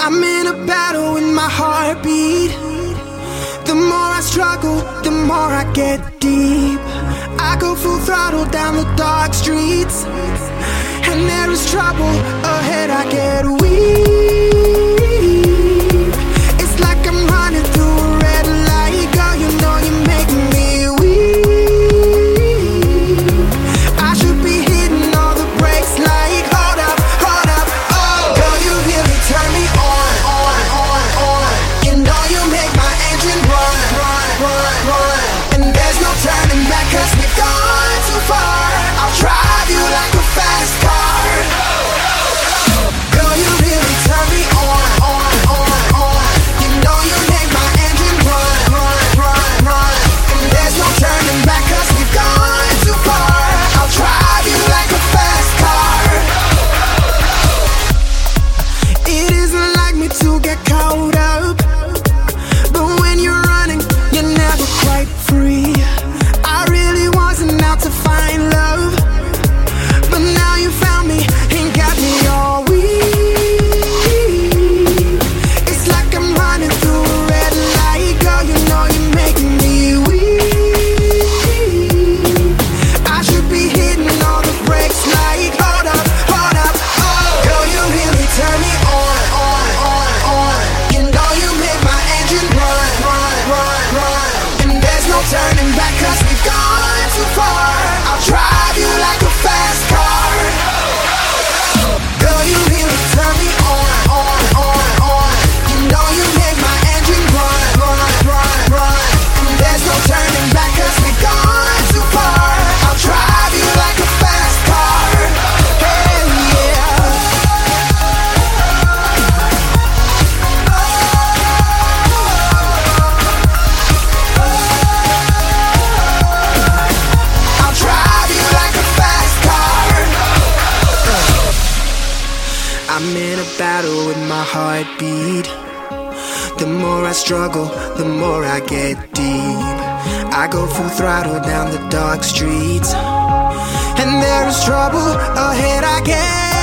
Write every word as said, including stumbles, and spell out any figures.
I'm in a battle with my heartbeat. The more I struggle, the more I get deep. I go full throttle down the dark streets, and there is trouble ahead. I get weak. It's like I'm running through a red light. Girl, you know you make me weak. I should be hitting all the brakes like, hold up, hold up, oh. Girl, you really turn me on, on, on, on. You know you make my engine run, run, run, run. And there's no turning back, cause we've gone too far. I'll drive you like a fast car. Girl, you really turn me on, on, on, on. You know you make my engine run, run, run, run. And there's no turning back, cause we've gone too far. I'll drive you like a fast car. It isn't like me to get caught up, but when you're running, you're never quite free. I really wasn't out to find love, but now you found me and got me all weak. It's like I'm running through a red light. Girl, you know you're making me weak. I should be hitting all the brakes like, hold up, hold up, oh. Girl, you really turn me on, on, on, on. You know you make my engine run, run, run, run. And there's no turning back, cause we've gone too far. I'll drive you like a fast car. Girl, you really turn me on, on, on, on. You know you make my engine run, run, run, run. And there's no turning back, cause we've gone too far. I'll drive you like a fast car. Hey, yeah. I'll drive you like a fast car. I'm in a battle with my heartbeat. The more I struggle, the more I get deep. I go full throttle down the dark streets, and there is trouble ahead. I get